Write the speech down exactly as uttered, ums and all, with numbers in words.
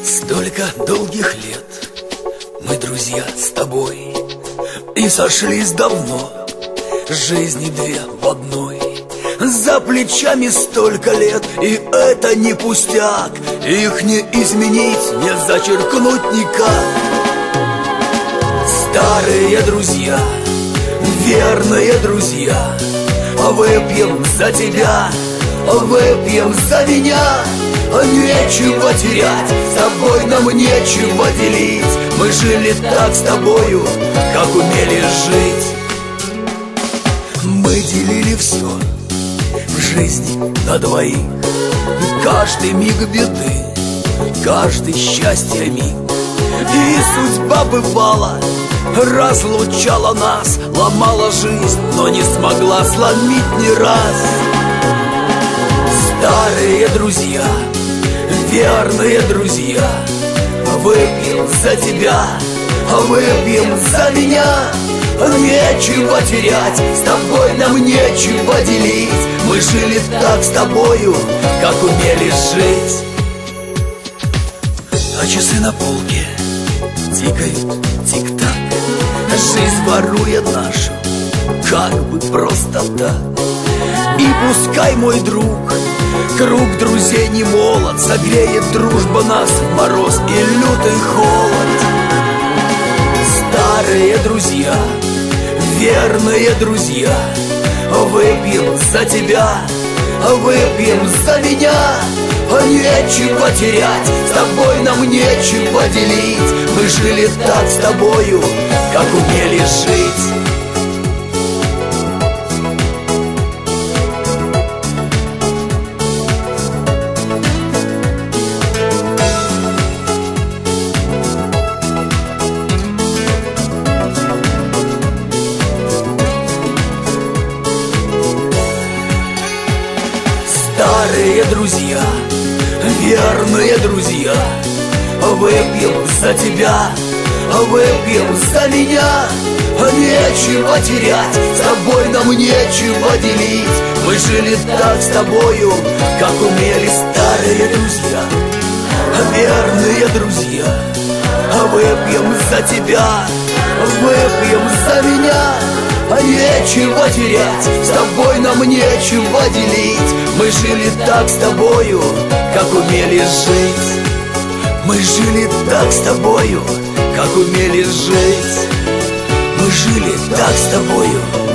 Столько долгих лет мы друзья с тобой, и сошлись давно, жизни две в одной. За плечами столько лет, и это не пустяк, их не изменить, не зачеркнуть никак. Старые друзья, верные друзья, выпьем за тебя, выпьем за меня. Нечего терять, с тобой нам нечего делить. Мы жили так с тобою, как умели жить. Мы делили все в жизни на двоих, каждый миг беды, каждый счастья миг. И судьба бывала, разлучала нас, ломала жизнь, но не смогла сломить ни раз. Старые друзья, верные друзья, выпьем за тебя, выпьем за меня. Нечего терять, с тобой нам нечего делить. Мы жили так с тобою, как умели жить. А часы на полке тикают, тик-так. Жизнь ворует нашу, как бы просто так. И пускай, мой друг, круг друзей не молод, согреет дружба нас в мороз и лютый холод. Старые друзья, верные друзья, выпьем за тебя, выпьем за меня. Нечего терять, с тобой нам нечего делить. Мы жили так с тобою, как умели жить. Старые друзья, верные друзья, выпьем за тебя, выпьем за меня. Нечего терять, с тобой нам нечего делить. Мы жили так с тобою, как умели. Старые друзья, верные друзья, выпьем за тебя, выпьем за меня. Нечего терять, с тобой нам нечего делить. Мы жили так с тобою, как умели жить. Мы жили так с тобою, как умели жить. Мы жили так с тобою,